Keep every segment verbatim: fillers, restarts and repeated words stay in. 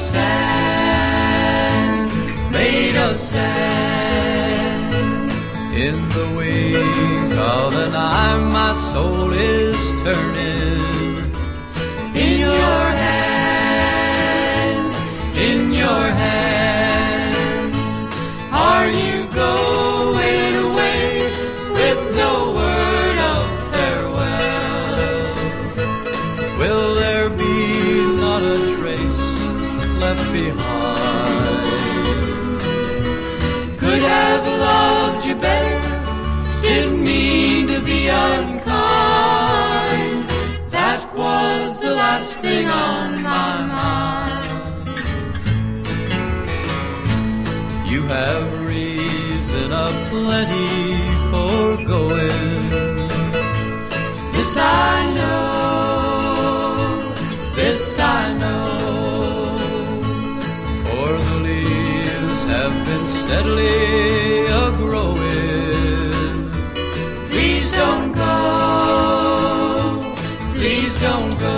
sand, made of sand. In the wake of an eye, my soul is turning. In your hand, in your hand, are you going away with no word of farewell? Will there be not a trace left behind? Could have loved you better, didn't mean to be unkind. That was the last thing on my mind. You have reason aplenty for going. This I know, this I know. For the leaves have been steadily a-growing. Please don't go, please don't go.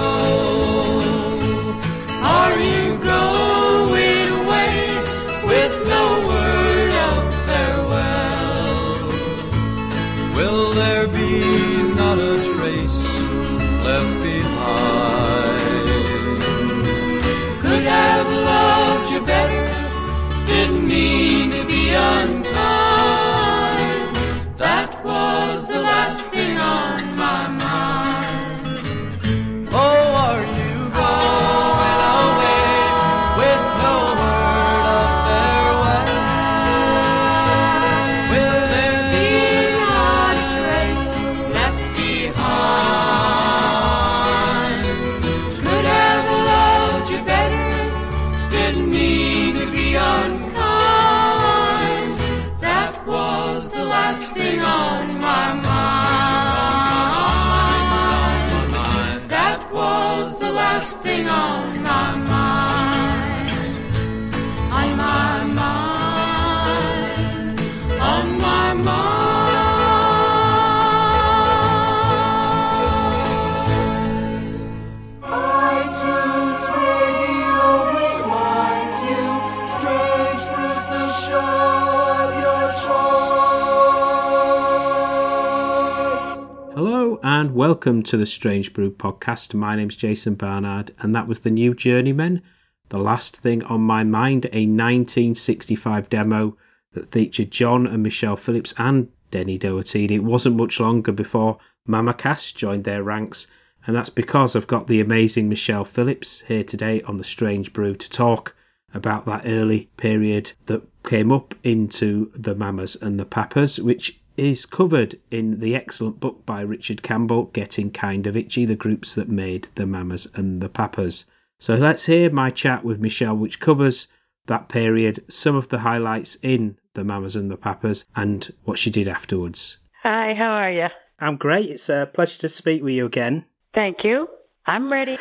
Are you going away with no word of farewell? Will there be not a trace left behind? Could have loved you better, didn't mean to be unkind. That was the last thing on my mind. Oh, are you going away with no word of farewell? Will there be not a trace left behind? Could have loved you better, didn't mean to be unkind. That was the last thing on my mind. That was the last thing on my mind. On my mind. On my mind. iTunes Radio reminds you, Strange Brews, the show of your choice. Hello and welcome to the Strange Brew podcast. My name's Jason Barnard and that was the new Journeymen, The Last Thing on My Mind, a nineteen sixty-five demo that featured John and Michelle Phillips and Denny Doherty. It wasn't much longer before Mama Cass joined their ranks, and that's because I've got the amazing Michelle Phillips here today on the Strange Brew to talk about that early period that came up into the Mamas and the Papas, which is covered in the excellent book by Richard Campbell, Getting Kind of Itchy, the groups that made the Mamas and the Papas. So let's hear my chat with Michelle, which covers that period, some of the highlights in the Mamas and the Papas, and what she did afterwards. Hi, how are you? I'm great. It's a pleasure to speak with you again. Thank you. I'm ready.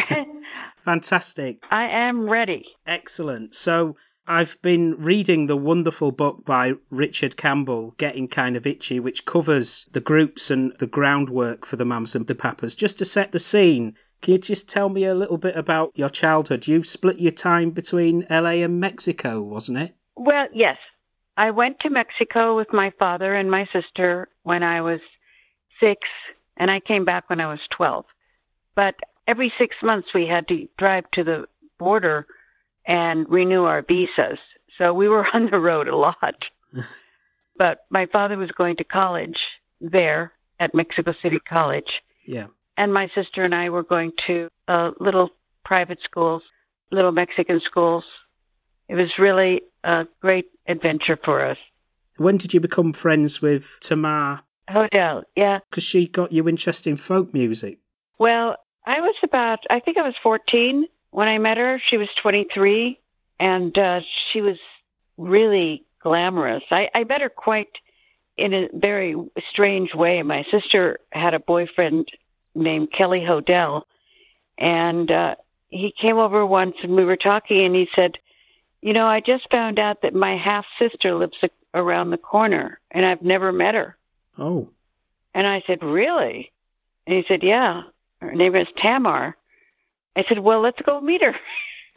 Fantastic. I am ready. Excellent. So I've been reading the wonderful book by Richard Campbell, Getting Kind of Itchy, which covers the groups and the groundwork for the Mamas and the Papas. Just to set the scene, can you just tell me a little bit about your childhood? You split your time between L A and Mexico, wasn't it? Well, yes. I went to Mexico with my father and my sister when I was six, and I came back when I was twelve. But every six months we had to drive to the border and renew our visas. So we were on the road a lot. But my father was going to college there at Mexico City College. Yeah. And my sister and I were going to uh, little private schools, little Mexican schools. It was really a great adventure for us. When did you become friends with Tamar? Hodel, yeah. Because she got you interested in folk music. Well, I was about, I think I was fourteen when I met her. She was twenty-three, and uh, she was really glamorous. I, I met her quite in a very strange way. My sister had a boyfriend named Kelly Hodel, and uh, he came over once and we were talking, and he said, you know, I just found out that my half-sister lives a- around the corner, and I've never met her. Oh. And I said, really? And he said, yeah, her name is Tamar. I said, well, let's go meet her.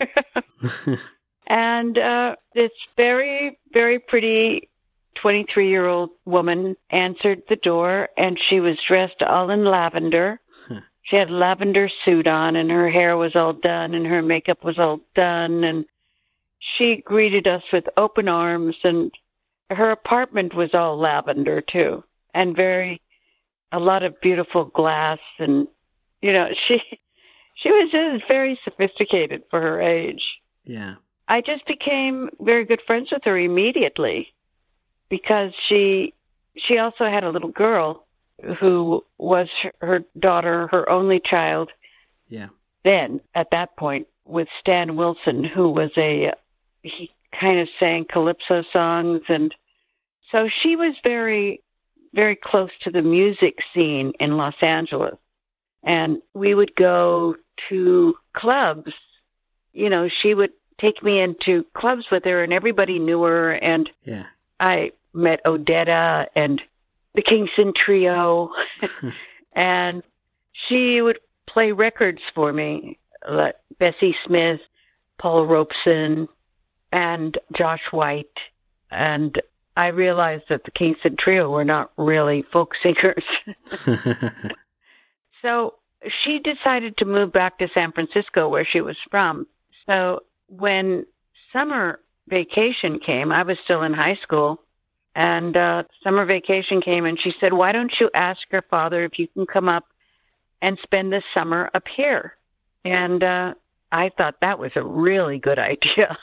And uh, this very, very pretty twenty-three-year-old woman answered the door, and she was dressed all in lavender. She had a lavender suit on, and her hair was all done, and her makeup was all done, and she greeted us with open arms, and her apartment was all lavender, too, and very, a lot of beautiful glass, and, you know, she, she was just very sophisticated for her age. Yeah. I just became very good friends with her immediately because she she also had a little girl who was her daughter, her only child. Yeah. Then, at that point, with Stan Wilson, who was a, he kind of sang calypso songs. And so she was very, very close to the music scene in Los Angeles. And we would go to clubs. You know, she would take me into clubs with her, and everybody knew her. And yeah. I met Odetta and the Kingston Trio, and she would play records for me, like Bessie Smith, Paul Robeson, and Josh White. And I realized that the Kingston Trio were not really folk singers. So she decided to move back to San Francisco, where she was from. So when summer vacation came, I was still in high school, and uh, summer vacation came, and she said, why don't you ask your father if you can come up and spend the summer up here? And uh, I thought that was a really good idea.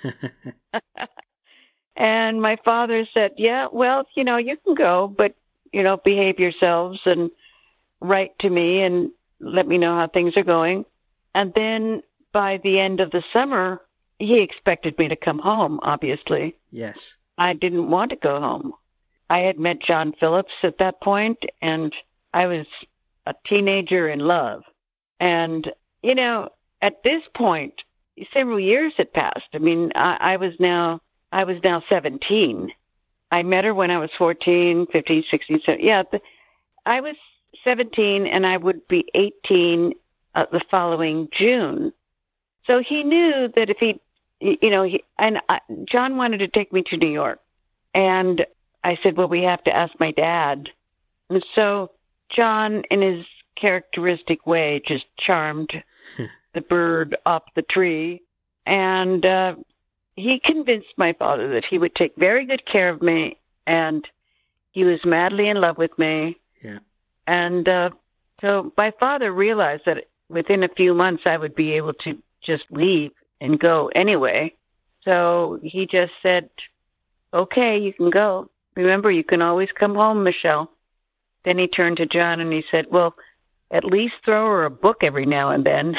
And my father said, yeah, well, you know, you can go, but, you know, behave yourselves and write to me and let me know how things are going. And then by the end of the summer, he expected me to come home, obviously. Yes. I didn't want to go home. I had met John Phillips at that point, and I was a teenager in love. And, you know, at this point, several years had passed. I mean, I, I was now, I was now seventeen. I met her when I was fourteen, fifteen, sixteen, seventeen. Yeah, I was seventeen, and I would be eighteen uh, the following June. So he knew that if he, you know, he, and I, John wanted to take me to New York. And I said, well, we have to ask my dad. And so John, in his characteristic way, just charmed the bird off the tree. And uh, he convinced my father that he would take very good care of me. And he was madly in love with me. Yeah. And uh, so my father realized that within a few months I would be able to just leave and go anyway. So he just said, okay, you can go. Remember, you can always come home, Michelle. Then he turned to John and he said, well, at least throw her a book every now and then.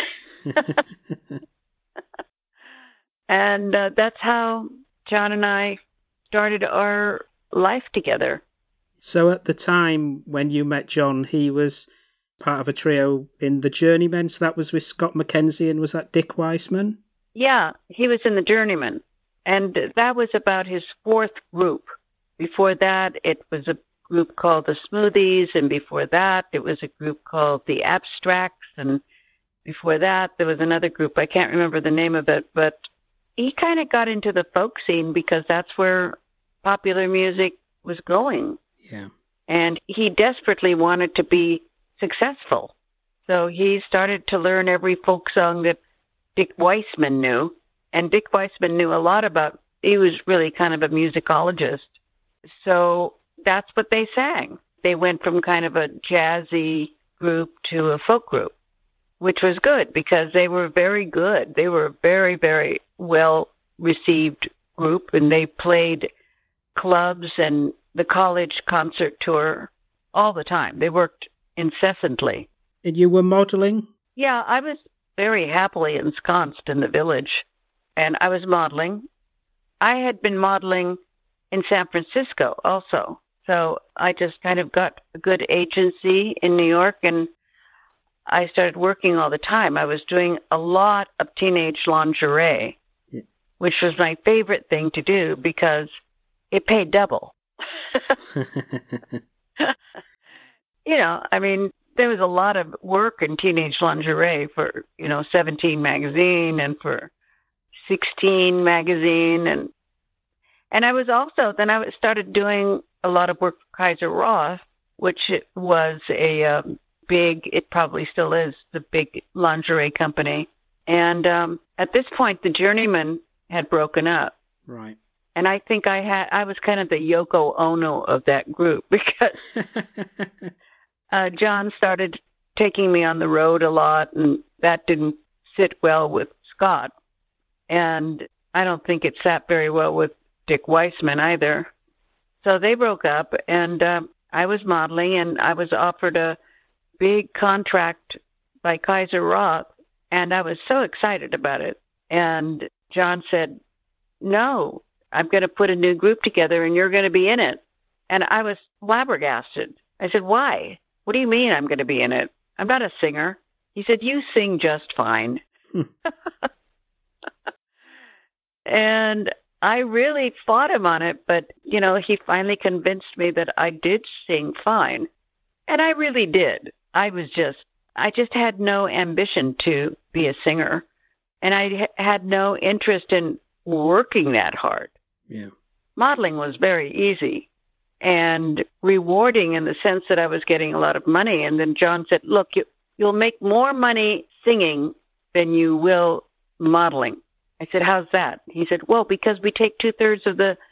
And uh, that's how John and I started our life together. So at the time when you met John, he was part of a trio in the Journeymen. So that was with Scott McKenzie, and was that Dick Weissman? Yeah, he was in the Journeymen. And that was about his fourth group. Before that, it was a group called the Smoothies, and before that, it was a group called the Abstracts, and before that, there was another group. I can't remember the name of it, but he kind of got into the folk scene because that's where popular music was going. Yeah. And he desperately wanted to be successful. So he started to learn every folk song that Dick Weissman knew. And Dick Weissman knew a lot about, he was really kind of a musicologist. So that's what they sang. They went from kind of a jazzy group to a folk group, which was good because they were very good. They were a very, very well-received group, and they played clubs and the college concert tour all the time. They worked incessantly. And you were modeling? Yeah, I was very happily ensconced in the Village, and I was modeling. I had been modeling in San Francisco also. So I just kind of got a good agency in New York, and I started working all the time. I was doing a lot of teenage lingerie, yeah. which was my favorite thing to do because it paid double. You know, I mean, there was a lot of work in teenage lingerie for, you know, Seventeen magazine and for sixteen magazine. And and I was also, then I started doing a lot of work for Kaiser Roth, which was a um, big, it probably still is, the big lingerie company. And um, at this point, the Journeymen had broken up. Right. And I think I had, I was kind of the Yoko Ono of that group because uh, John started taking me on the road a lot, and that didn't sit well with Scott. And I don't think it sat very well with Dick Weissman either. So they broke up, and um, I was modeling, and I was offered a big contract by Kaiser Roth, and I was so excited about it. And John said, no, I'm going to put a new group together, and you're going to be in it. And I was flabbergasted. I said, why? What do you mean I'm going to be in it? I'm not a singer. He said, you sing just fine. And I really fought him on it, but, you know, he finally convinced me that I did sing fine. And I really did. I was just, I just had no ambition to be a singer. And I had no interest in working that hard. Yeah. Modeling was very easy and rewarding in the sense that I was getting a lot of money. And then John said, look, you, you'll make more money singing than you will modeling. I said, how's that? He said, well, because we take two thirds of the,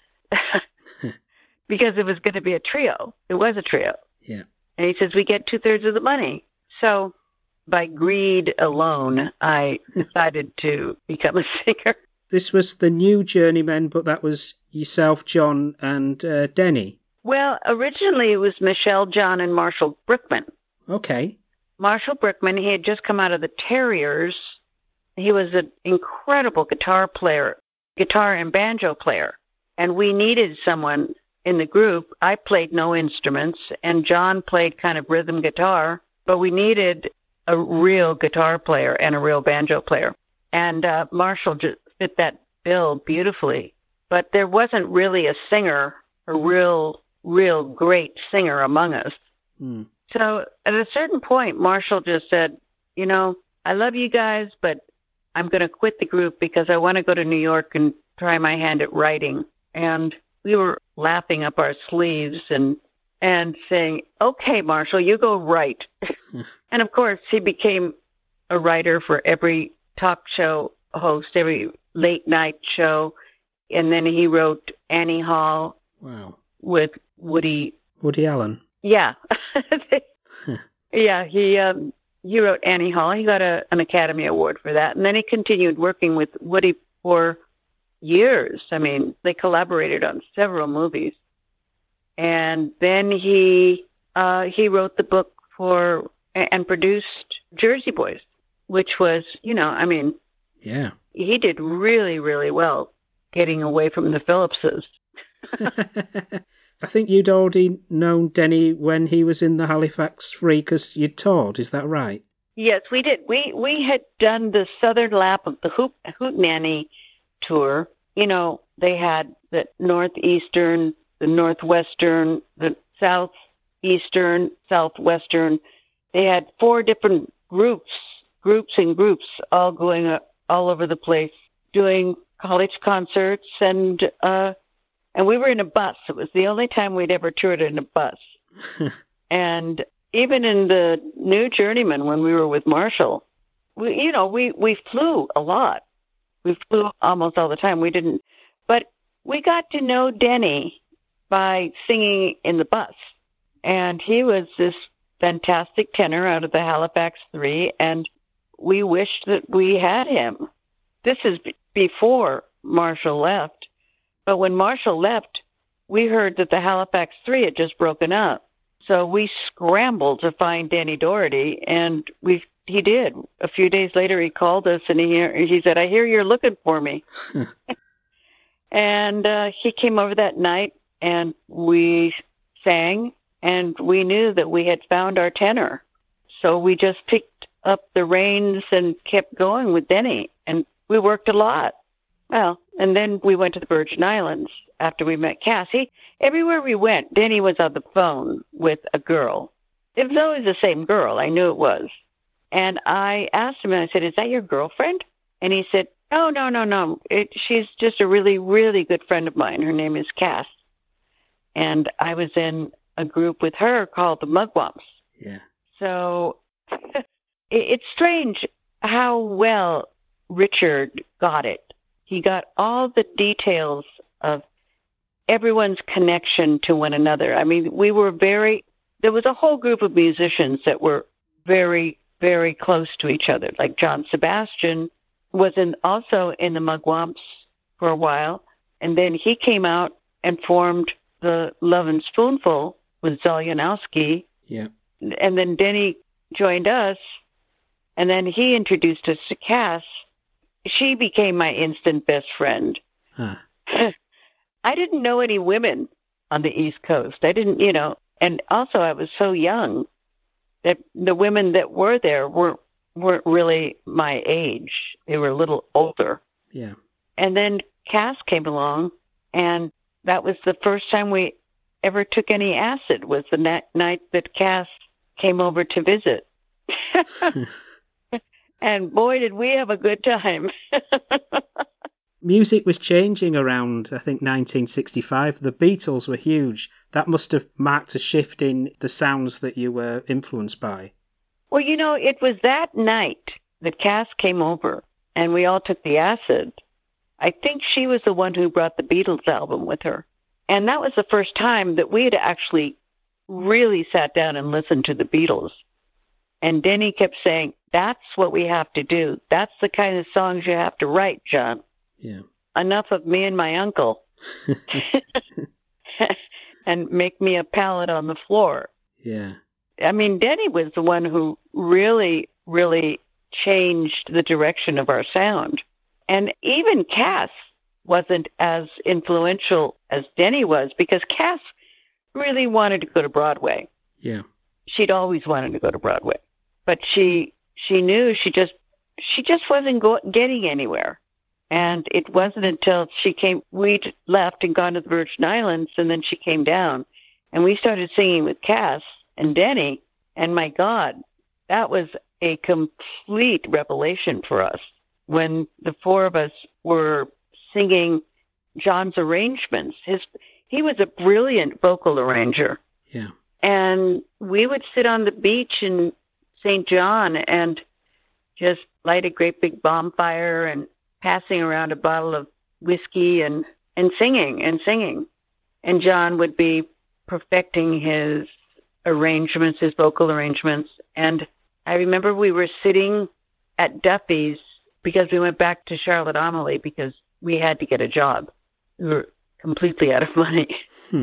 because it was going to be a trio. It was a trio. Yeah. And he says, we get two thirds of the money. So by greed alone, I decided to become a singer. This was the new Journeymen, but that was yourself, John, and uh, Denny. Well, originally it was Michelle, John, and Marshall Brickman. Okay. Marshall Brickman, he had just come out of the Terriers. He was an incredible guitar player, guitar and banjo player. And we needed someone in the group. I played no instruments, and John played kind of rhythm guitar, but we needed a real guitar player and a real banjo player. And uh, Marshall just fit that bill beautifully. But there wasn't really a singer, a real, real great singer among us. Mm. So at a certain point, Marshall just said, you know, I love you guys, but I'm going to quit the group because I want to go to New York and try my hand at writing. And we were laughing up our sleeves and and saying, okay, Marshall, you go write. And, of course, he became a writer for every talk show host, every late-night show. And then he wrote Annie Hall. Wow. With Woody. Woody Allen. Yeah. Yeah, he um, he wrote Annie Hall. He got a, an Academy Award for that. And then he continued working with Woody for years. I mean, they collaborated on several movies. And then he uh, he wrote the book for and produced Jersey Boys, which was, you know, I mean, yeah, he did really, really well getting away from the Phillipses. I think you'd already known Denny when he was in the Halifax Three because you'd toured, is that right? Yes, we did. We we had done the southern lap of the Hoot, Hootenanny tour. You know, they had the northeastern, the northwestern, the southeastern, southwestern. They had four different groups, groups and groups, all going up all over the place, doing college concerts, and uh, and we were in a bus. It was the only time we'd ever toured in a bus. And even in the New Journeyman, when we were with Marshall, we, you know, we, we flew a lot. We flew almost all the time. We didn't, but we got to know Denny by singing in the bus. And he was this fantastic tenor out of the Halifax Three, and we wished that we had him. This is b- before Marshall left. But when Marshall left, we heard that the Halifax Three had just broken up. So we scrambled to find Danny Doherty, and we he did. A few days later, he called us, and he he said, I hear you're looking for me. And uh, he came over that night, and we sang, and we knew that we had found our tenor. So we just picked up the reins and kept going with Denny, and we worked a lot. Well, and then we went to the Virgin Islands after we met Cassie. Everywhere we went, Denny was on the phone with a girl. It was always the same girl. I knew it was. And I asked him, and I said, is that your girlfriend? And he said, Oh, no, no, no. It, she's just a really, really good friend of mine. Her name is Cass. And I was in a group with her called the Mugwumps. Yeah. So it, it's strange how well Richard got it. He got all the details of everyone's connection to one another. I mean, we were very, there was a whole group of musicians that were very, very close to each other. Like John Sebastian was in, also in the Mugwumps for a while. And then he came out and formed the Love and Spoonful with Zolyanowski. Yeah. And then Denny joined us. And then he introduced us to Cass. She became my instant best friend. Huh. I didn't know any women on the East Coast. I didn't, you know, and also I was so young that the women that were there weren't weren't really my age. They were a little older. Yeah. And then Cass came along, and that was the first time we ever took any acid. Was the na- night that Cass came over to visit. And boy, did we have a good time. Music was changing around, I think, nineteen sixty-five. The Beatles were huge. That must have marked a shift in the sounds that you were influenced by. Well, you know, it was that night that Cass came over and we all took the acid. I think she was the one who brought the Beatles album with her. And that was the first time that we had actually really sat down and listened to the Beatles. And Denny kept saying, that's what we have to do. That's the kind of songs you have to write, John. Yeah. Enough of me and my uncle. And make me a pallet on the floor. Yeah. I mean, Denny was the one who really, really changed the direction of our sound. And even Cass wasn't as influential as Denny was, because Cass really wanted to go to Broadway. Yeah. She'd always wanted to go to Broadway. But she she knew she just she just wasn't go- getting anywhere. And it wasn't until she came, we'd left and gone to the Virgin Islands, and then she came down, and we started singing with Cass and Denny, and my God, that was a complete revelation for us when the four of us were singing John's arrangements. His he was a brilliant vocal arranger. Yeah. And we would sit on the beach in Saint John and just light a great big bonfire and passing around a bottle of whiskey and, and singing and singing. And John would be perfecting his arrangements, his vocal arrangements. And I remember we were sitting at Duffy's because we went back to Charlotte Amalie because we had to get a job. We were completely out of money. Hmm.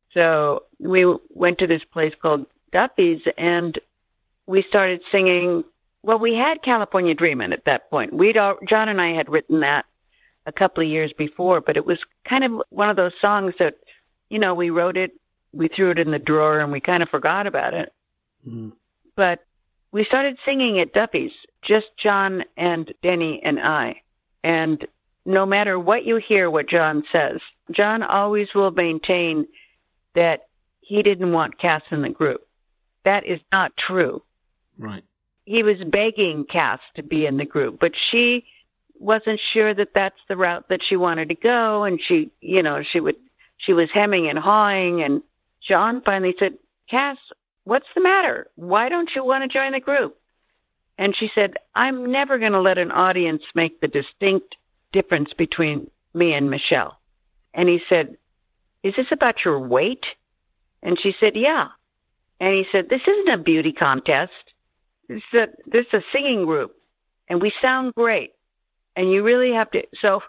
So we went to this place called Duffy's, and we started singing. Well, we had California Dreamin' at that point. We'd all, John and I had written that a couple of years before, but it was kind of one of those songs that, you know, we wrote it, we threw it in the drawer, and we kind of forgot about it. Mm. But we started singing at Duffy's, just John and Denny and I. And no matter what you hear what John says, John always will maintain that he didn't want Cass in the group. That is not true. Right. He was begging Cass to be in the group, but she wasn't sure that that's the route that she wanted to go. And she, you know, she would, she was hemming and hawing. And John finally said, Cass, what's the matter? Why don't you want to join the group? And she said, I'm never going to let an audience make the distinct difference between me and Michelle. And he said, is this about your weight? And she said, yeah. And he said, this isn't a beauty contest. This is a, this is a singing group, and we sound great. And you really have to. So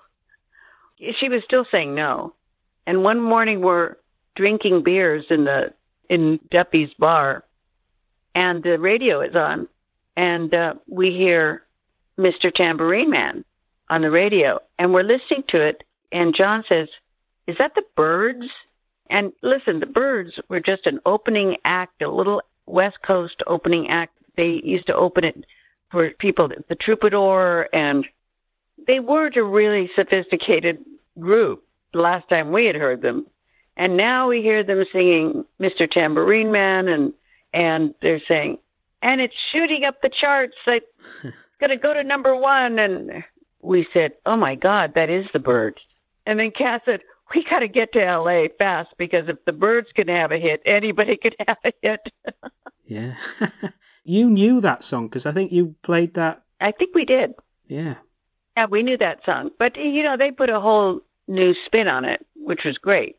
she was still saying no. And one morning we're drinking beers in the in Duffy's bar, and the radio is on, and uh, we hear Mister Tambourine Man on the radio, and we're listening to it. And John says, is that the Byrds? And listen, the Byrds were just an opening act, a little West Coast opening act. They used to open it for people, the Troubadour, and they weren't a really sophisticated group the last time we had heard them. And now we hear them singing Mister Tambourine Man, and and they're saying, and it's shooting up the charts. It's going to go to number one. And we said, oh, my God, that is the Byrds. And then Cass said, we got to get to L A fast because if the Byrds can have a hit, anybody could have a hit. Yeah. You knew that song because I think you played that. I think we did. Yeah. Yeah, we knew that song. But, you know, they put a whole new spin on it, which was great.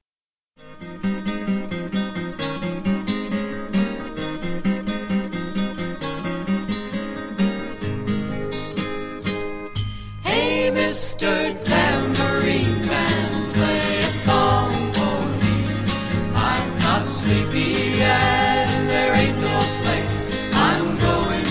Hey, Mister Tambourine Man, play a song for me. I'm not sleepy and there ain't no place I'm going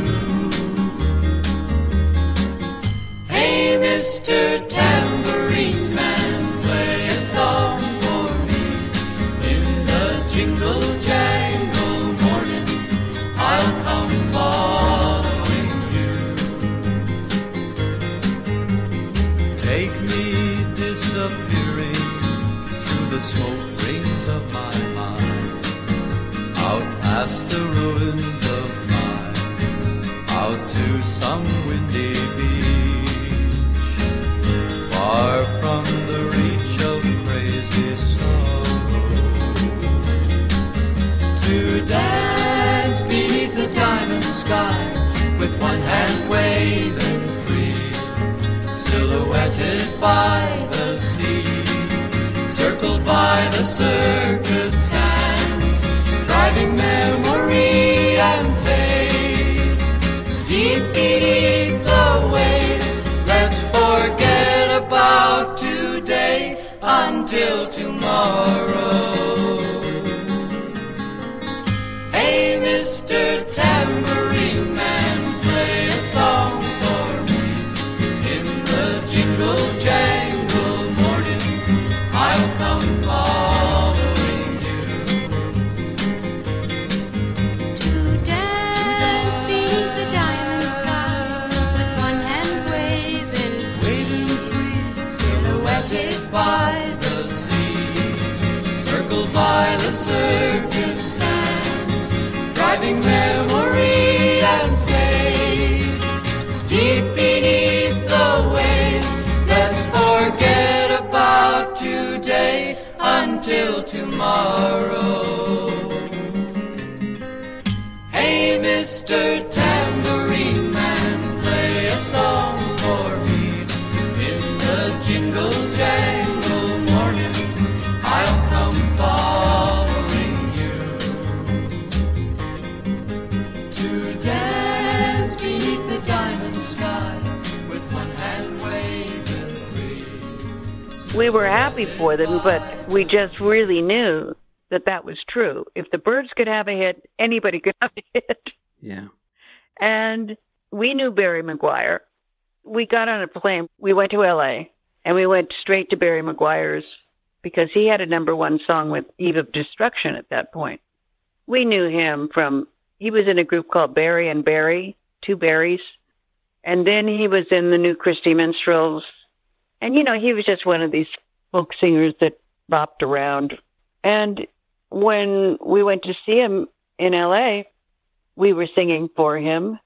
to. Hey, Mister Tambourine Man, play a song for me. In the jingle jangle morning, I'll come following you. Take me disappearing through the smoke rings of my mind, out past the ruins of mine, out to some windy beach, far from the reach of crazy sorrow, To dance beneath the diamond sky, with one hand waving free, silhouetted by the sea, circled by the circus sands, driving memory and fate. Deep beneath the waves, let's forget about today until tomorrow. Hey, Mister Tambourine Man, play a song for me. In the jingle jangle morning, I'll come following you. To dance beneath the diamond sky, with one hand waving Waving free, silhouetted by the sea, circled by the circus sands, driving memory and fate. Deep beneath the waves, let's forget about today until tomorrow. Hey, Mister Tambourine Man, play a song for me. In the jingle jangle morning, I'll come following you. To dance beneath the diamond sky, with one hand waving free. We were happy for them, but we just really knew that that was true. If the Byrds could have a hit, anybody could have a hit. Yeah. And we knew Barry McGuire. We got on a plane. We went to L A, and we went straight to Barry McGuire's because he had a number one song with Eve of Destruction at that point. We knew him from, he was in a group called Barry and Barry, two Barrys. And then he was in the New Christy Minstrels. And, you know, he was just one of these folk singers that bopped around. And when we went to see him in L A, we were singing for him.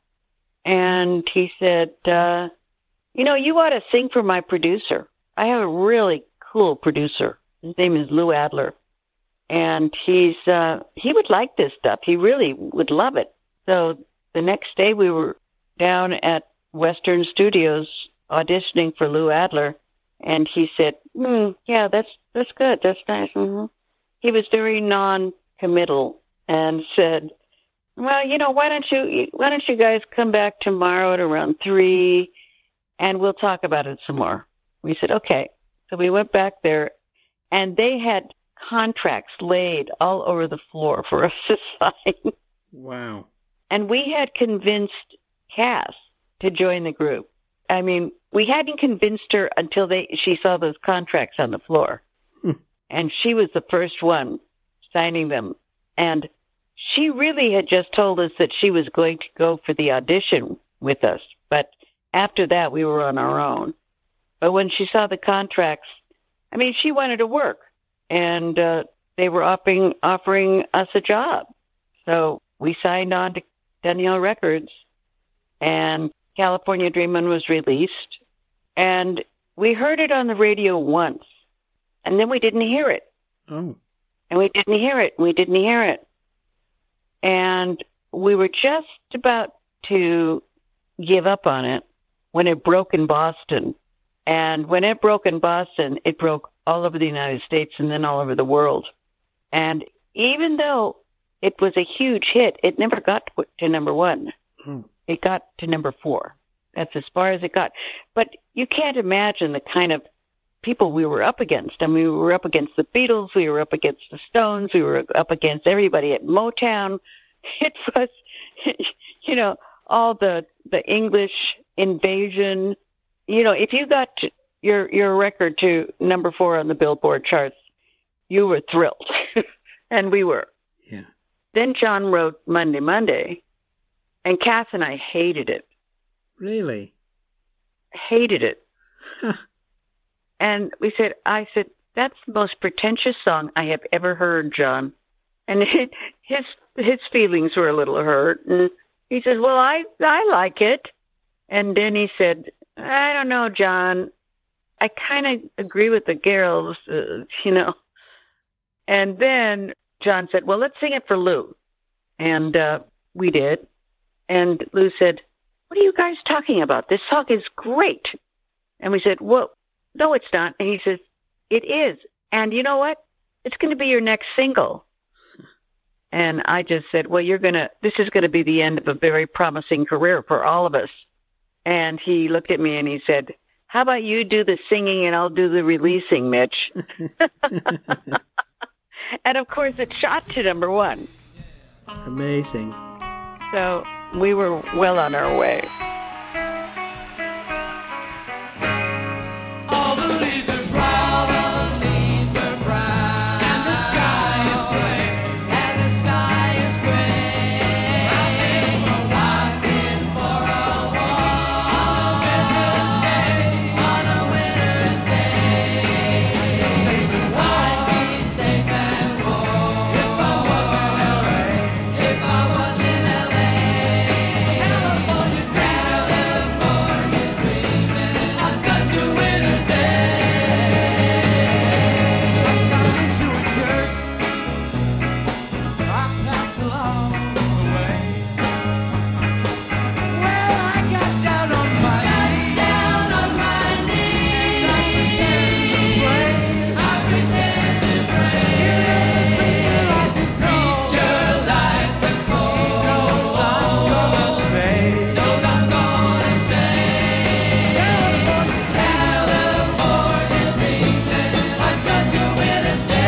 And he said, uh, you know, you ought to sing for my producer. I have a really cool producer. His name is Lou Adler. And he's uh, he would like this stuff. He really would love it. So the next day we were down at Western Studios auditioning for Lou Adler. And he said, mm, yeah, that's that's good. That's nice. Mm-hmm. He was very non-committal and said, well, you know, why don't you why don't you guys come back tomorrow at around three, and we'll talk about it some more. We said, okay. So we went back there, and they had contracts laid all over the floor for us to sign. Wow. And we had convinced Cass to join the group. I mean, we hadn't convinced her until they she saw those contracts on the floor. Hmm. And she was the first one signing them. And she really had just told us that she was going to go for the audition with us. But after that, we were on our own. But when she saw the contracts, I mean, she wanted to work. And uh, they were offering, offering us a job. So we signed on to Danielle Records. And California Dreamin' was released. And we heard it on the radio once, and then we didn't hear it. Oh. And we didn't hear it. We didn't hear it. And we were just about to give up on it when it broke in Boston. And when it broke in Boston, it broke all over the United States and then all over the world. And even though it was a huge hit, it never got to number one. Hmm. It got to number four. That's as far as it got. But you can't imagine the kind of people we were up against. I mean, we were up against the Beatles. We were up against the Stones. We were up against everybody at Motown. It was, you know, all the the English invasion. You know, if you got to your your record to number four on the Billboard charts, you were thrilled, and we were. Yeah. Then John wrote Monday, Monday, and Cass and I hated it. Really? Hated it. And we said, I said, that's the most pretentious song I have ever heard, John. And it, his his feelings were a little hurt. And he said, well, I, I like it. And then he said, I don't know, John. I kind of agree with the girls, uh, you know. And then John said, well, let's sing it for Lou. And uh, we did. And Lou said, what are you guys talking about? This song is great. And we said, well, no, it's not. And he says, it is. And you know what? It's going to be your next single. And I just said, well, you're going to, this is going to be the end of a very promising career for all of us. And he looked at me and he said, how about you do the singing and I'll do the releasing, Mitch? And of course, it shot to number one. Amazing. So we were well on our way. All the leaves are brown, all the leaves are brown, and the sky is gray, and the sky is gray. I've been for a walk on a winter's day. I'd be safe and warm if I was in L A. If I was in L A, California dreaming, on such a winter's day. To a church I passed along the way. Well, I got down on my knees, down on my knees. I pretend to pray. I pretend to pray. Preacher likes the cold. Knows I'm gonna stay. Knows I'm gonna stay. California dreaming on such a winter's day.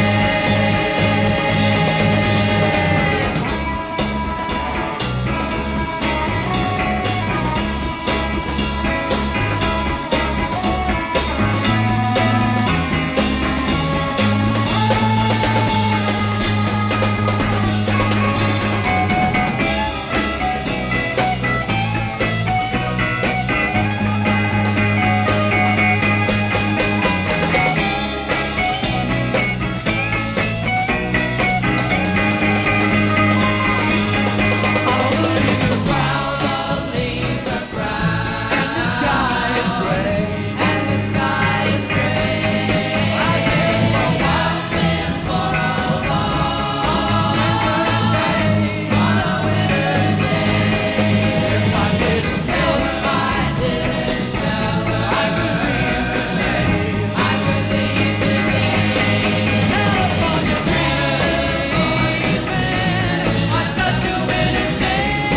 All the leaves are brown, all the leaves are brown, and the sky is gray, and the sky is gray. I've been for a walk, been for a walk on a winter's day. If I didn't tell her, if I didn't tell her, I could leave today. I could leave today. California dreaming on such a winter's day.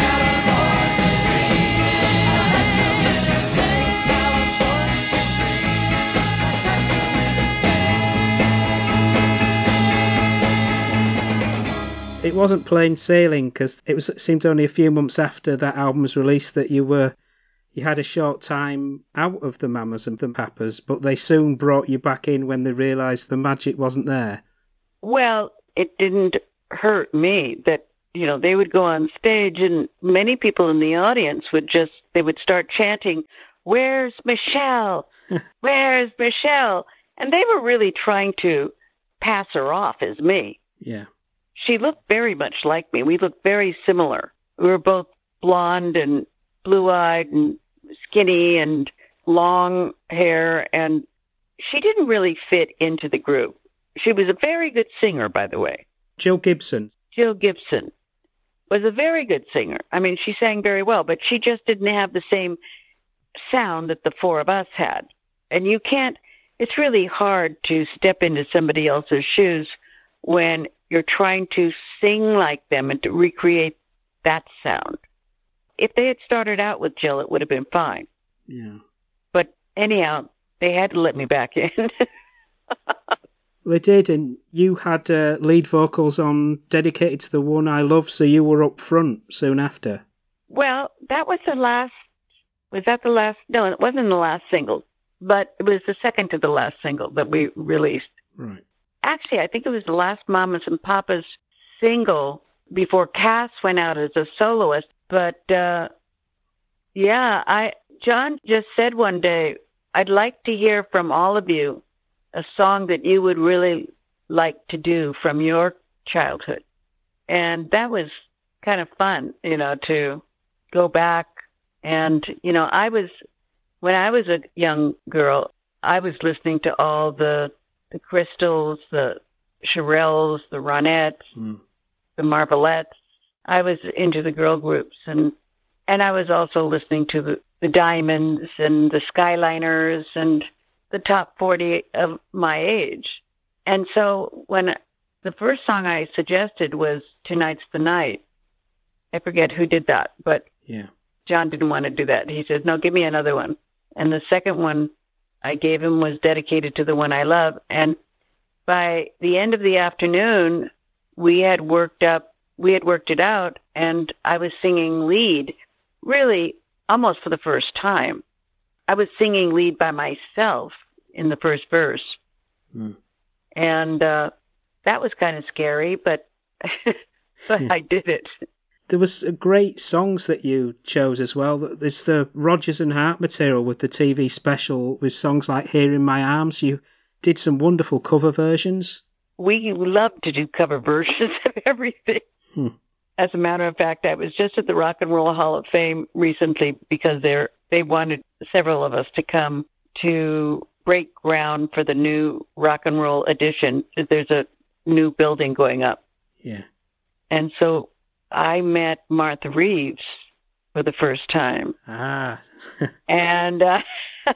It wasn't plain sailing because it was it seemed only a few months after that album was released that you were you had a short time out of the Mamas and the Papas, but they soon brought you back in when they realised the magic wasn't there. Well, it didn't hurt me that, you know, they would go on stage and many people in the audience would just, they would start chanting, where's Michelle? Where's Michelle? And they were really trying to pass her off as me. Yeah. She looked very much like me. We looked very similar. We were both blonde and blue-eyed and skinny and long hair, and she didn't really fit into the group. She was a very good singer, by the way. Jill Gibson. Jill Gibson was a very good singer. I mean, she sang very well, but she just didn't have the same sound that the four of us had. And you can't, it's really hard to step into somebody else's shoes when you're trying to sing like them and to recreate that sound. If they had started out with Jill, it would have been fine. Yeah. But anyhow, they had to let me back in. They did, and you had uh, lead vocals on Dedicated to the One I Love, so you were up front soon after. Well, that was the last, was that the last? No, it wasn't the last single, but it was the second to the last single that we released. Right. Actually, I think it was the last Mamas and Papas single before Cass went out as a soloist. But, uh, yeah, I John just said one day, I'd like to hear from all of you a song that you would really like to do from your childhood. And that was kind of fun, you know, to go back. And, you know, I was, when I was a young girl, I was listening to all the, the Crystals, the Shirelles, the Ronettes, Mm. the Marvelettes. I was into the girl groups. And, and I was also listening to the, the Diamonds and the Skyliners and the top forty of my age. And so when the first song I suggested was Tonight's the Night, I forget who did that, but Yeah. John didn't want to do that. He said, no, give me another one. And the second one I gave him was Dedicated to the One I Love. And by the end of the afternoon, we had worked up, we had worked it out, and I was singing lead, really almost for the first time. I was singing lead by myself in the first verse. Mm. And uh, that was kind of scary, but but I did it. There was great songs that you chose as well. There's the Rodgers and Hart material with the T V special with songs like Here in My Arms. You did some wonderful cover versions. We love to do cover versions of everything. Hmm. As a matter of fact, I was just at the Rock and Roll Hall of Fame recently because they're, they wanted several of us to come to break ground for the new Rock and Roll edition. There's a new building going up. Yeah. And so I met Martha Reeves for the first time. Ah. and uh,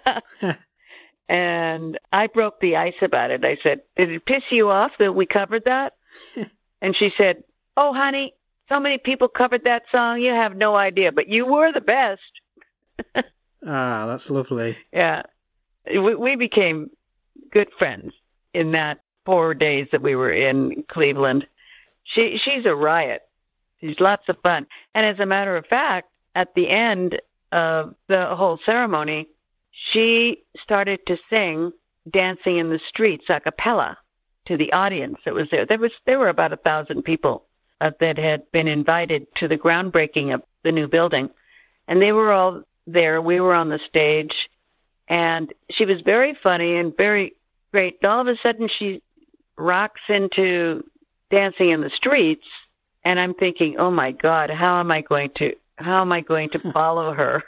and I broke the ice about it. I said, did it piss you off that we covered that? And she said, oh, honey, so many people covered that song, you have no idea, but you were the best. Ah, that's lovely. Yeah. We, we became good friends in that four days that we were in Cleveland. She She's a riot. She's lots of fun. And as a matter of fact, at the end of the whole ceremony, she started to sing Dancing in the Streets a cappella to the audience that was there. There was there were about a thousand people uh, that had been invited to the groundbreaking of the new building. And they were all there. We were on the stage. And she was very funny and very great. All of a sudden, she rocks into Dancing in the Streets. And I'm thinking, oh, my God, how am I going to how am I going to follow her?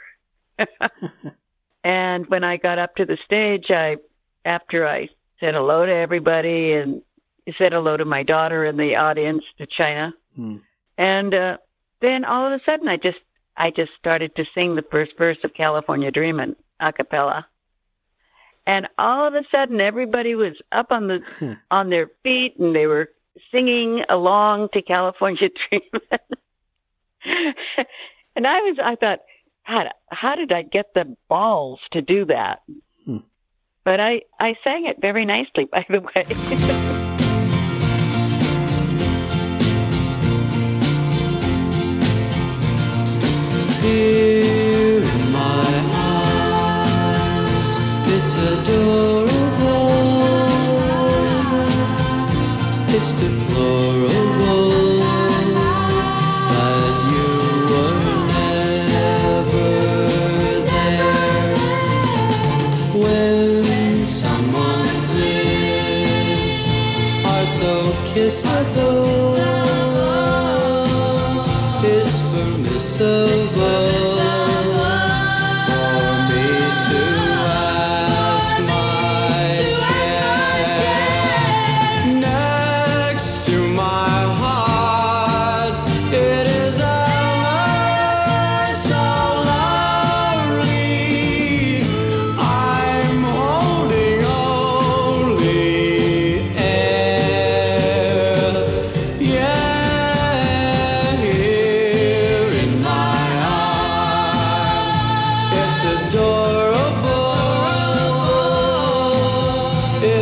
And when I got up to the stage, I after I said hello to everybody and said hello to my daughter in the audience, to China. Hmm. And uh, then all of a sudden, I just I just started to sing the first verse of California Dreamin' a cappella. And all of a sudden, everybody was up on the on their feet, and they were singing along to California Dreamin'. And I was, I thought, how, how did I get the balls to do that? Hmm. But I, I sang it very nicely, by the way. Here in my arms, it's adorable, it's deplorable that you were never there. When someone's lips are so kissable, it's permissible for me to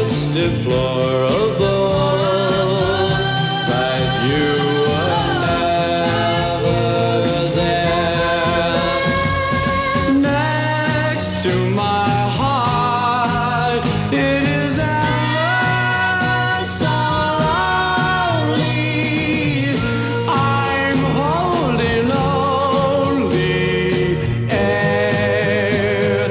it's deplorable that you were never there. Next to my heart, it is ever so lonely. I'm holding only air.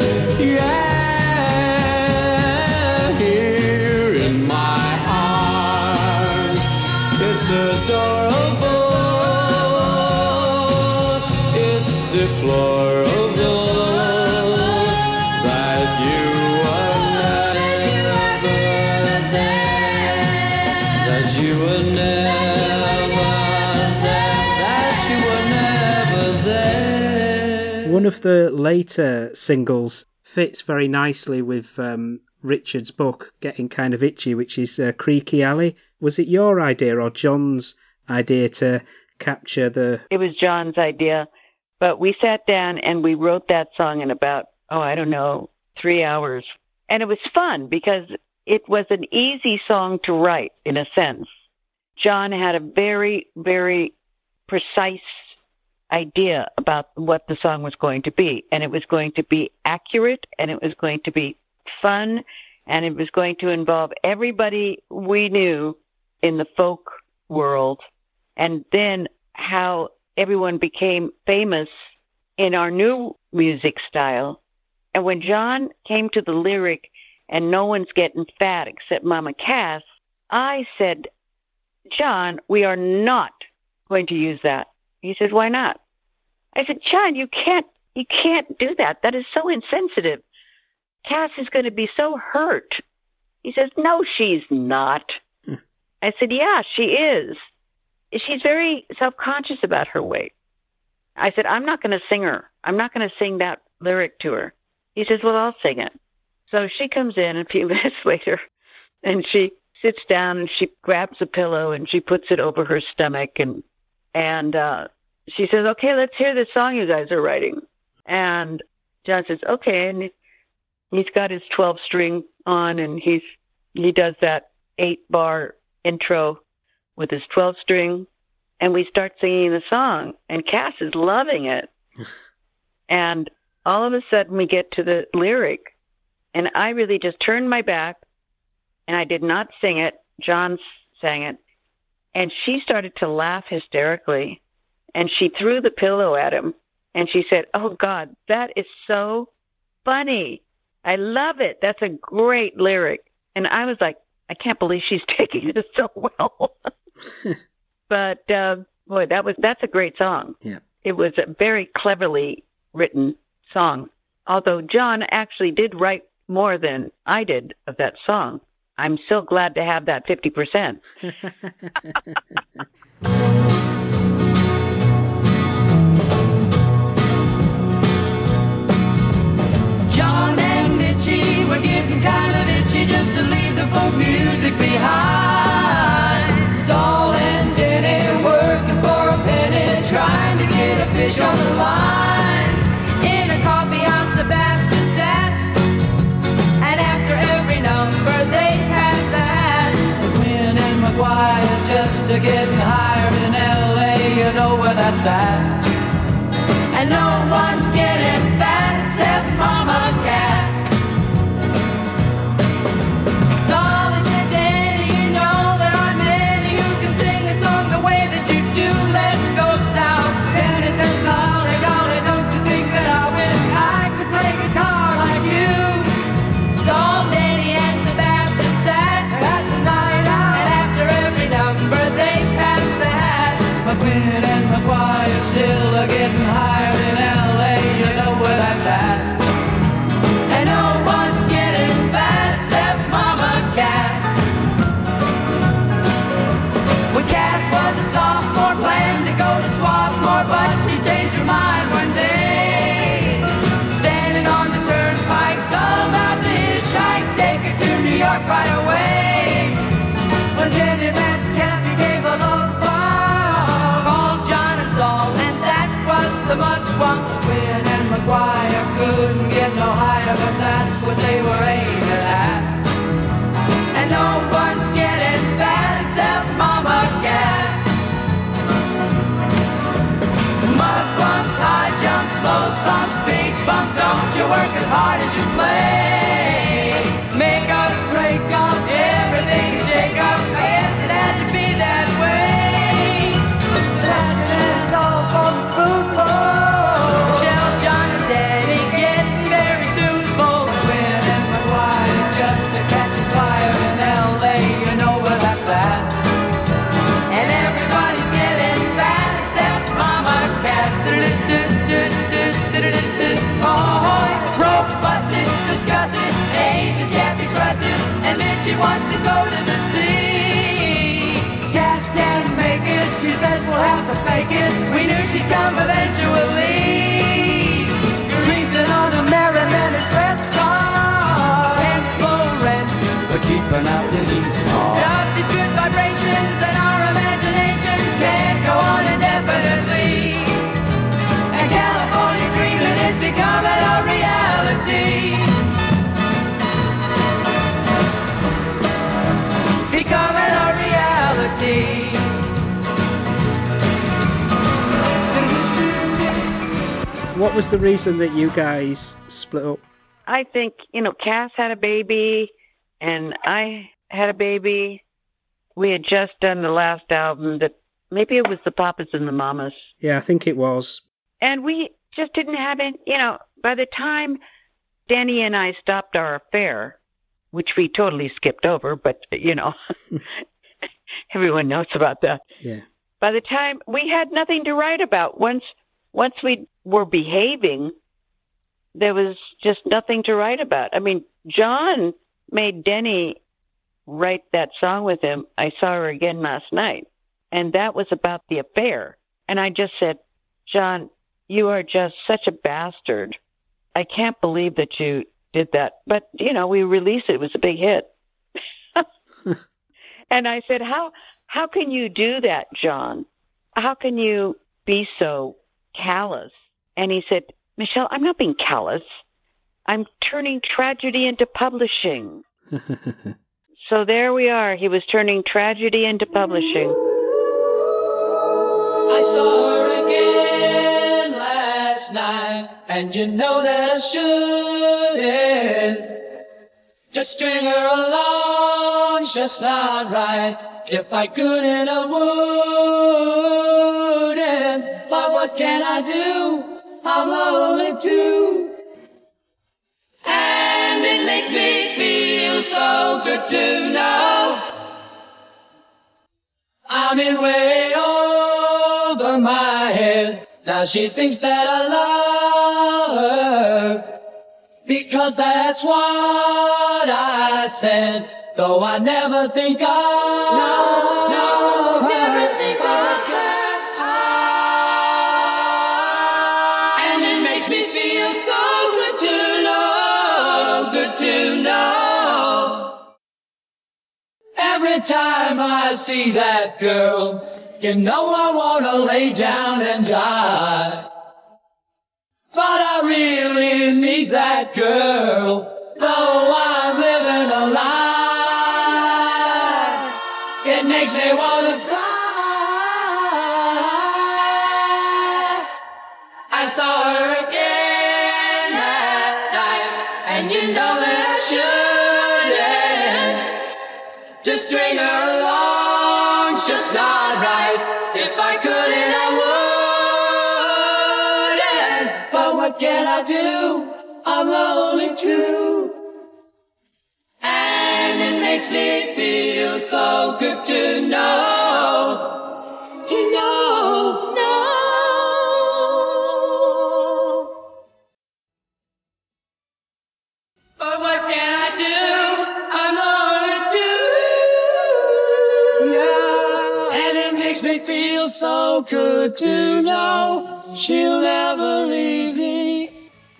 Yeah, here in my arms, it's adorable. It's deplorable that you were never there. That you were never there. That you were never there. One of the later singles fits very nicely with um, Richard's book, Getting Kind of Itchy, which is uh, Creaky Alley. Was it your idea or John's idea to capture the... It was John's idea, but we sat down and we wrote that song in about, oh, I don't know, three hours. And it was fun because it was an easy song to write, in a sense. John had a very, very precise idea about what the song was going to be. And it was going to be accurate, and it was going to be fun, and it was going to involve everybody we knew in the folk world. And then how everyone became famous in our new music style. And when John came to the lyric, and no one's getting fat except Mama Cass, I said, John, we are not going to use that. He said, why not? I said, John, you can't, you can't do that. That is so insensitive. Cass is going to be so hurt. He says, no, she's not. Hmm. I said, yeah, she is. She's very self-conscious about her weight. I said, I'm not going to sing her. I'm not going to sing that lyric to her. He says, well, I'll sing it. So she comes in a few minutes later, and she sits down, and she grabs a pillow, and she puts it over her stomach, and and uh, she says, okay, let's hear this song you guys are writing. And John says, okay, and he's got his twelve-string on, and he's he does that eight-bar intro with his twelve-string, and we start singing the song, and Cass is loving it. And all of a sudden, we get to the lyric, and I really just turned my back, and I did not sing it. John sang it, and she started to laugh hysterically, and she threw the pillow at him, and she said, oh, God, that is so funny. I love it. That's a great lyric. And I was like, I can't believe she's taking this so well. But, uh, boy, that was that's a great song. Yeah. It was a very cleverly written song. Although John actually did write more than I did of that song. I'm so glad to have that fifty percent. John and Mitchie were getting kind of itchy just to leave the folk music behind. Saul and Denny working for a penny, trying to get a fish on the line. In a coffee house, Sebastian sat, and after every number they passed the hat. Quinn and McGuire's just a getting hired in L A, you know where that's at. And no one's getting fat except Mama Cass. Solid said, Danny, you know there aren't many who can sing a song the way that you do. Let's go south. Danny said, Solid, golly, don't you think that I wish I could play guitar like you? So Danny and Sebastian sat at the night out, and after every number they passed the hat. McQueen and McGuire still are getting hired in L A, you know where that's at. And no one's getting fat except Mama Cass. When Cass was a sophomore, planned to go to Swarthmore, but she changed her mind one day. Standing on the turnpike, about to hitchhike, take her to New York right away. When Jenny met Cass, he gave a love bomb, called John and Saul, and that was the mud swamp. Quinn and McGuire couldn't get no higher, but that's what they were aiming at. she wants to go to the sea. Cass can't make it, she says we'll have to fake it. We knew she'd come eventually. Greasing on a Merriman Express car. And slow rent, but keeping out the east car. Love is good vibrations and our imaginations can't go on indefinitely. And California dreaming is becoming a reality. Becoming a reality. What was the reason that you guys split up? I think, you know, Cass had a baby and I had a baby. We had just done the last album that maybe it was the Papas and the Mamas. Yeah, I think it was. And we just didn't have it, you know, by the time Danny and I stopped our affair, which we totally skipped over, but, you know, everyone knows about that. Yeah. By the time we had nothing to write about, once once we were behaving, there was just nothing to write about. I mean, John made Denny write that song with him, I Saw Her Again Last Night, and that was about the affair. And I just said, John, you are just such a bastard. I can't believe that you did that. But, you know, we released it. It was a big hit. And I said, how how can you do that, John? How can you be so callous? And he said, Michelle, I'm not being callous. I'm turning tragedy into publishing. So there we are. He was turning tragedy into publishing. I saw her again last night, and you know that I shouldn't just string her along's just not right. If I couldn't, I wouldn't. But what can I do? I'm lonely too. And it makes me feel so good to know I'm in way over my head. Now she thinks that I love her, because that's what I said. Though I never think of no, no, never think of her. And it makes me feel so good to know, good to know. Every time I see that girl, you know I wanna lay down and die. But I really need that girl, though I'm living a lie. It makes me wanna cry. I saw her again last night, and you know that I shouldn't just string her along, it's just not right. If I couldn't, I wouldn't. But what can I do? I'm lonely too. And it makes me feel so good to know, to know, know. But what can I do? I'm lonely too. Yeah. And it makes me feel so good to know she'll never leave me.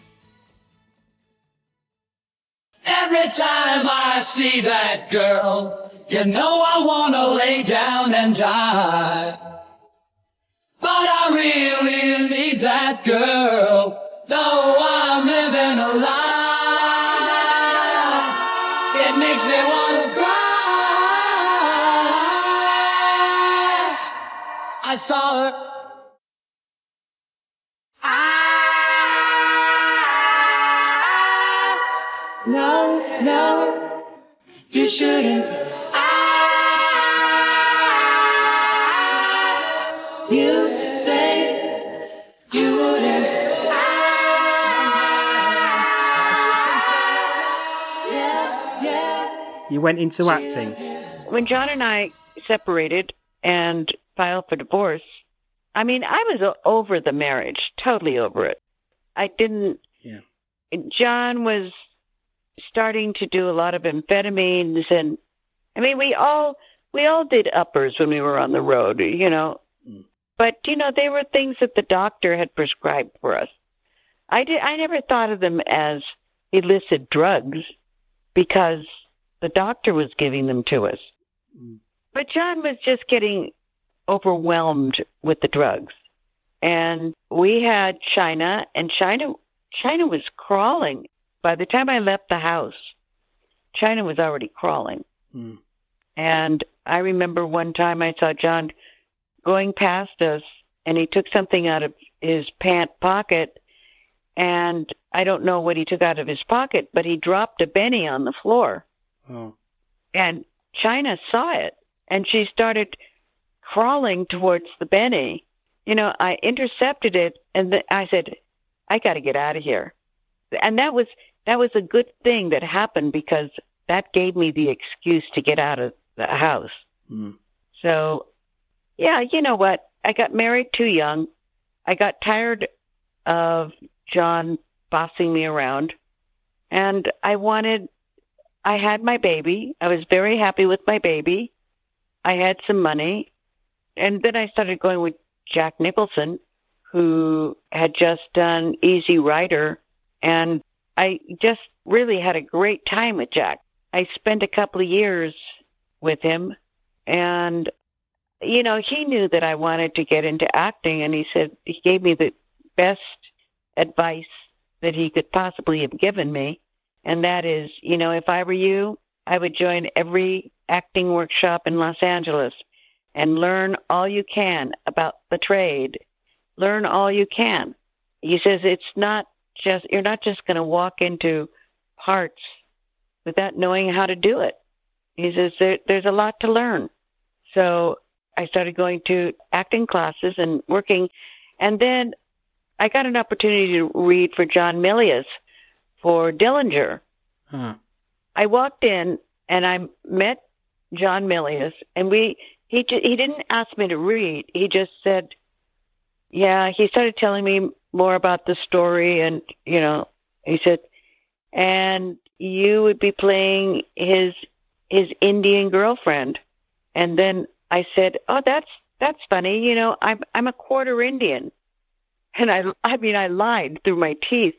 Every time I see that girl, you know I wanna lay down and die. But I really need that girl, though I'm living a lie. It makes me wanna cry. I saw her. I, no, no, you shouldn't. I, you say you wouldn't. Yeah, yeah. You went into acting. When John and I separated and filed for divorce, I mean, I was o- over the marriage, totally over it. I didn't. Yeah. John was starting to do a lot of amphetamines, and I mean, we all we all did uppers when we were on the road, you know. Mm. But you know, they were things that the doctor had prescribed for us. I did. I never thought of them as illicit drugs because the doctor was giving them to us. Mm. But John was just getting overwhelmed with the drugs. And we had China, and China China was crawling. By the time I left the house, China was already crawling. Mm. And I remember one time I saw John going past us, and he took something out of his pant pocket, and I don't know what he took out of his pocket, but he dropped a penny on the floor. Oh. And China saw it, and she started crawling towards the penny. You know, I intercepted it, and th- I said, I got to get out of here. And that was that was a good thing that happened because that gave me the excuse to get out of the house. Mm. So, yeah, you know what? I got married too young. I got tired of John bossing me around, and I wanted, I had my baby. I was very happy with my baby. I had some money, and then I started going with Jack Nicholson, who had just done Easy Rider, and I just really had a great time with Jack. I spent a couple of years with him, and you know, he knew that I wanted to get into acting, and he said he gave me the best advice that he could possibly have given me, and that is, you know, if I were you, I would join every acting workshop in Los Angeles and learn all you can about the trade. Learn all you can. He says it's not just, you're not just going to walk into parts without knowing how to do it. He says there, there's a lot to learn. So I started going to acting classes and working. And then I got an opportunity to read for John Milius for Dillinger. Huh. I walked in and I met John Milius, and we he he didn't ask me to read. He just said, yeah, he started telling me more about the story, and you know, he said, and you would be playing his his Indian girlfriend. And then I said, oh, that's that's funny. You know, I'm I'm a quarter Indian. And I I mean, I lied through my teeth.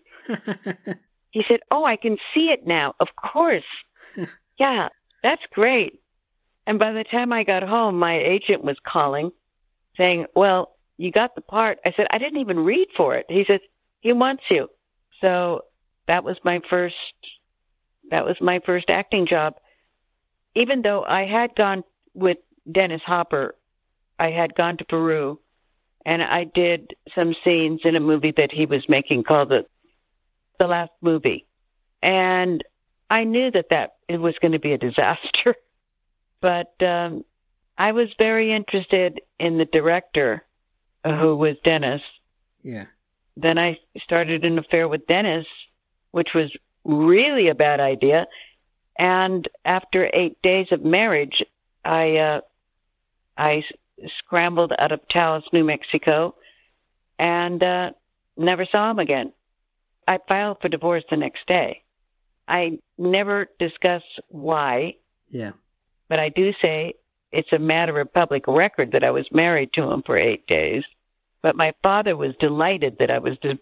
He said, oh, I can see it now. Of course. Yeah, that's great. And by the time I got home, my agent was calling saying, well, you got the part. I said, I didn't even read for it. He said, he wants you. So that was my first, that was my first acting job. Even though I had gone with Dennis Hopper, I had gone to Peru, and I did some scenes in a movie that he was making called The, the Last Movie. And I knew that that it was going to be a disaster. But um, I was very interested in the director, uh, who was Dennis. Yeah. Then I started an affair with Dennis, which was really a bad idea. And after eight days of marriage, I uh, I scrambled out of Taos, New Mexico, and uh, never saw him again. I filed for divorce the next day. I never discuss why. Yeah. But I do say it's a matter of public record that I was married to him for eight days. But my father was delighted that I was di-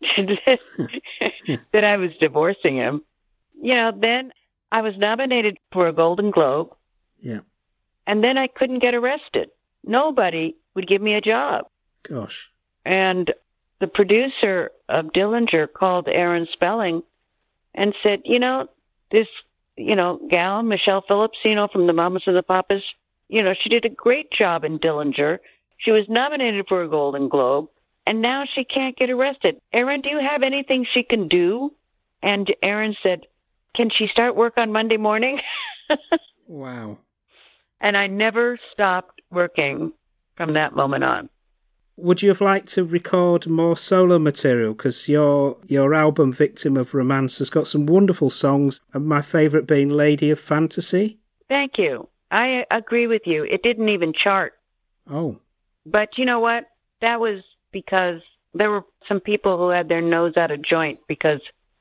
that I was divorcing him. You know, then I was nominated for a Golden Globe. Yeah. And then I couldn't get arrested. Nobody would give me a job. Gosh. And the producer of Dillinger called Aaron Spelling and said, you know, this, you know, gal, Michelle Phillips, you know, from the Mamas and the Papas, you know, she did a great job in Dillinger. She was nominated for a Golden Globe, and now she can't get arrested. Aaron, do you have anything she can do? And Aaron said, can she start work on Monday morning? Wow. And I never stopped working from that moment on. Would you have liked to record more solo material? Because your your album Victim of Romance has got some wonderful songs, and my favourite being Lady of Fantasy. Thank you. I agree with you. It didn't even chart. Oh. But you know what? That was because there were some people who had their nose out of joint because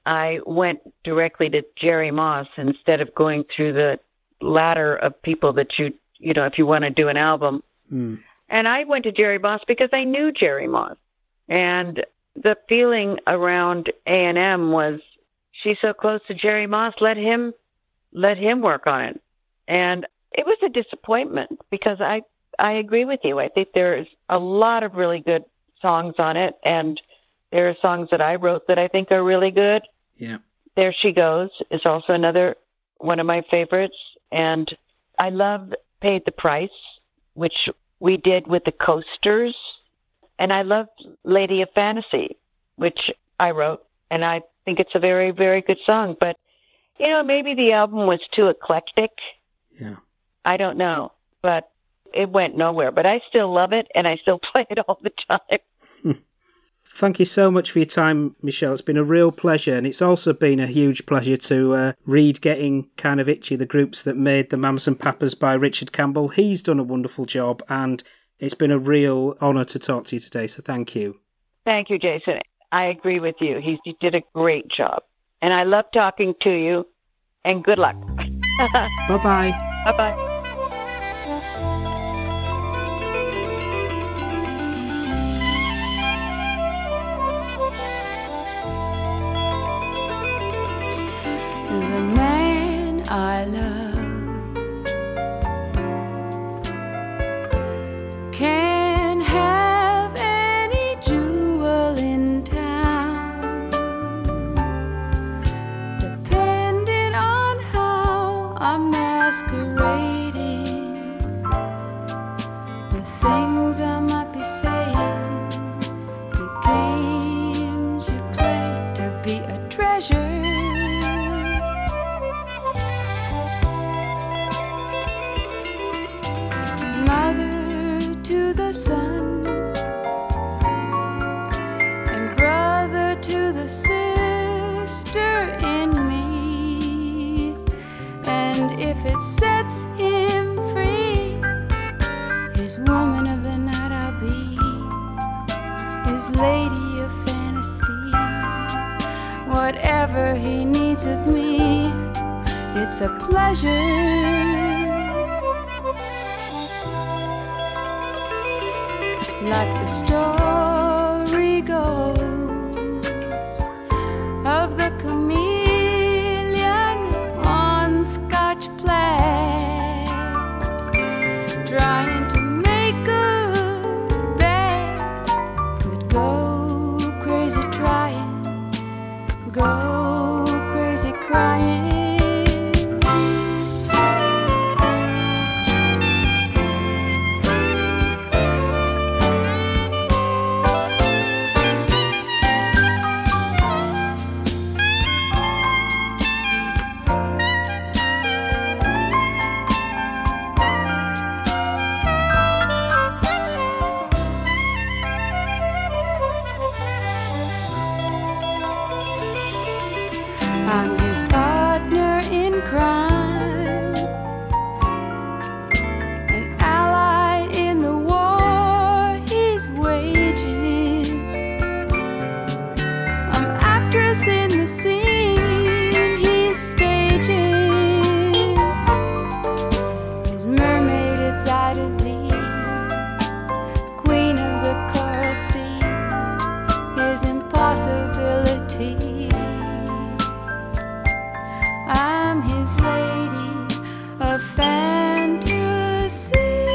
I went directly to Jerry Moss instead of going through the ladder of people that you, you know, if you want to do an album. Mm. And I went to Jerry Moss because I knew Jerry Moss. And the feeling around A and M was, she's so close to Jerry Moss, let him, let him work on it. And it was a disappointment because I, I agree with you. I think there's a lot of really good songs on it, and there are songs that I wrote that I think are really good. Yeah. There She Goes is also another one of my favorites. And I love Paid the Price, which we did with the Coasters. And I love Lady of Fantasy, which I wrote, and I think it's a very, very good song. But, you know, maybe the album was too eclectic. Yeah. I don't know, but it went nowhere. But I still love it, and I still play it all the time. Thank you so much for your time, Michelle. It's been a real pleasure, and it's also been a huge pleasure to uh, read Getting Kind of Itchy, the groups that made the Mamas and Papas by Richard Campbell. He's done a wonderful job, and it's been a real honour to talk to you today, so thank you. Thank you, Jason. I agree with you. He, he did a great job. And I love talking to you, and good luck. Bye-bye. Bye-bye. The man I love can have any jewel in town, depending on how I'm masquerading, the things I might be saying, the games you play to be a treasure. Mother to the son, and brother to the sister in me. And if it sets him free, his woman of the night I'll be, his lady of fantasy. Whatever he needs of me, it's a pleasure. Like the story goes of the chameleon on Scotch plaid, trying to make good bed, but go crazy trying, go crazy crying. I'm his partner in crime, an ally in the war he's waging. I'm actress in the scene he's staging. His mermaid it's I to Z, queen of the coral sea, his impossibility. I'm his lady of fantasy.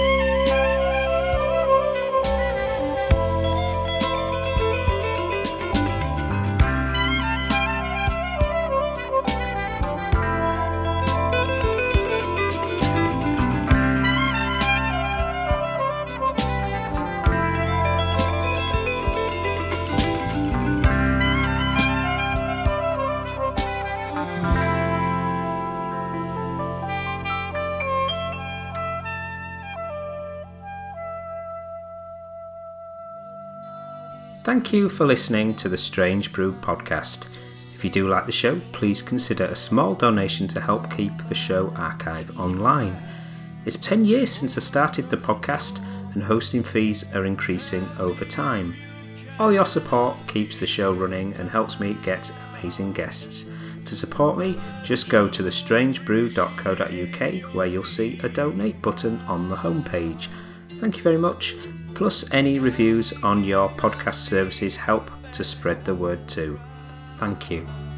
Thank you for listening to the Strange Brew podcast. If you do like the show, please consider a small donation to help keep the show archive online. It's ten years since I started the podcast, and hosting fees are increasing over time. All your support keeps the show running and helps me get amazing guests. To support me, just go to the strange brew dot co dot uk where you'll see a donate button on the homepage. Thank you very much. Plus, any reviews on your podcast services help to spread the word too. Thank you.